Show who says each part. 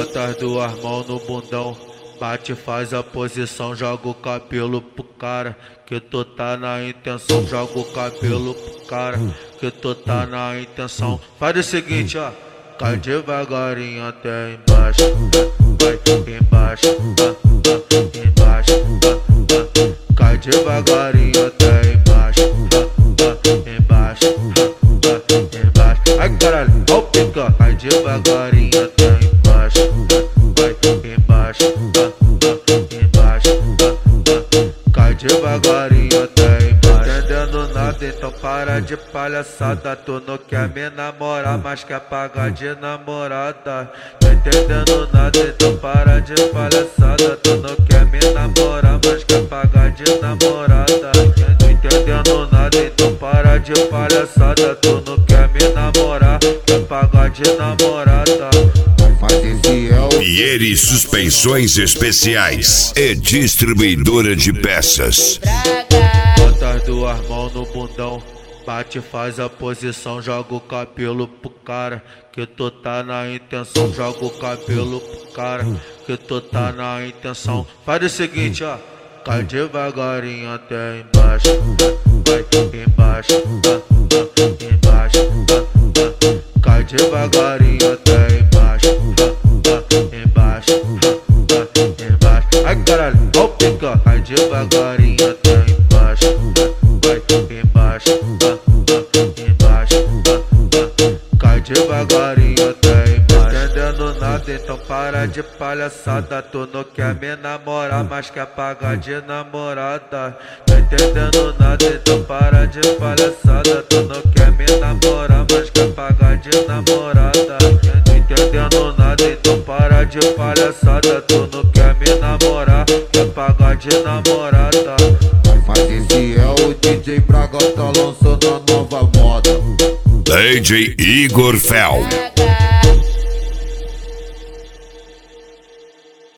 Speaker 1: Bota as duas mãos no bundão, bate, faz a posição, joga o cabelo pro cara, que tu tá na intenção. Joga o cabelo pro cara, que tu tá na intenção. Faz o seguinte, ó, cai devagarinho até embaixo, vai embaixo, embaixo, cai devagarinho até embaixo, embaixo, embaixo. Ai caralho, ó o pica, cai devagarinho até embaixo, vai embaixo, embaixo, cai devagarinho até embaixo. Entendendo nada, então para de palhaçada. Tu não quer me namorar, mas quer pagar de namorada. Tá entendendo nada, então para de palhaçada. Tu não quer me namorar, mas quer pagar de namorada. Tô entendendo nada, então para de palhaçada. Tu não quer me namorar, quer pagar de namorada.
Speaker 2: Mas esse é o
Speaker 3: Pieri Suspensões Especiais e distribuidora de peças.
Speaker 1: Bota as duas mãos no bundão, bate, faz a posição, joga o cabelo pro cara, que tu tá na intenção. Joga o cabelo pro cara, que tu tá na intenção. Faz o seguinte, ó, cai devagarinho até embaixo, vai embaixo, embaixo, cai devagarinho até embaixo, embaixo, embaixo. Ai caralho, ó o pica, cai devagarinho até embaixo, vai embaixo, embaixo, cai devagarinho até embaixo. Entendendo nada, então para de palhaçada. Tu não quer me namorar, mas quer pagar de namorada. Tá entendendo nada, então para de palhaçada. Tu não quer me namorar, mas quer pagar de namorada. Tá entendendo nada, então para de palhaçada. Tu não quer me namorar, quer pagar de namorada.
Speaker 2: Mas esse é o DJ Braga, tá lançando a nova moda.
Speaker 3: DJ Igor Fel.